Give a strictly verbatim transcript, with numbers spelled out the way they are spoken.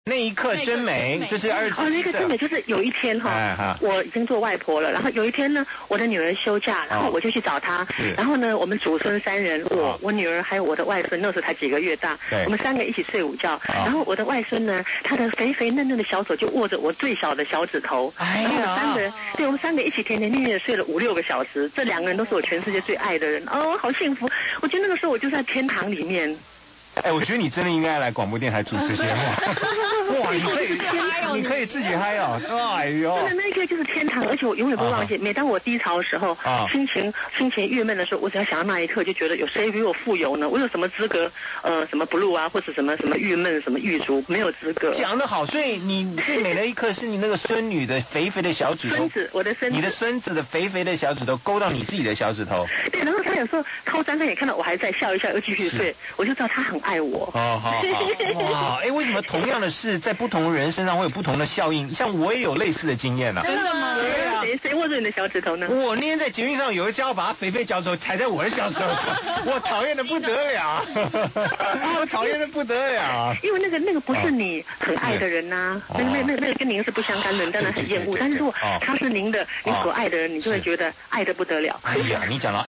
那一刻真美，就是二十哦，那个真美，就是有一天哈、哦，我已经做外婆了，然后有一天呢，我的女儿休假，然后我就去找她，然后呢，我们祖孙三人，我、我女儿还有我的外孙，那时候才几个月大，我们三个一起睡午觉，然后我的外孙呢，他的肥肥嫩嫩的小手就握着我最小的小指头， 哎呀， 然后我们三个人，对，我们三个一起甜甜蜜蜜的睡了五六个小时，这两个人都是我全世界最爱的人，哦，好幸福，我觉得那个时候我就在天堂里面。 哎，我觉得你真的应该来广播电台主持节目。哇，你可以，你可以自己嗨哦！哎呦， 真的那一刻就是天堂，而且我永远不忘记。每当我低潮的时候，心情心情郁闷的时候，我只要想到那一刻，就觉得有谁比我富有呢？我有什么资格？呃，什么 blue 啊，或者什么什么郁闷、什么郁卒，没有资格。 讲得好，所以你最美的一刻是你那个孙女的肥肥的小指头， 孙子，我的孙子， 你的孙子的肥肥的小指头勾到你自己的小指头。 对，然后他有时候靠张开眼看到我还在笑一笑，又继续睡，我就知道他很爱我。 哦，好好哇，哎，为什么同样的事在不同人身上会有不同的效应？像我也有类似的经验呢、啊。 真的吗？对啊。谁谁握着你的小指头呢？ 我那天在捷运上有一家伙把他肥肥脚趾头踩在我的小指头上，我讨厌的不得了，我讨厌的不得了。 因为那个那个不是你很爱的人呐、啊，那个那那那个跟您是不相干的，当然很厌恶。但是如果他是您的，你所爱的人，你就会觉得爱得不得了。 哎呀，你讲到。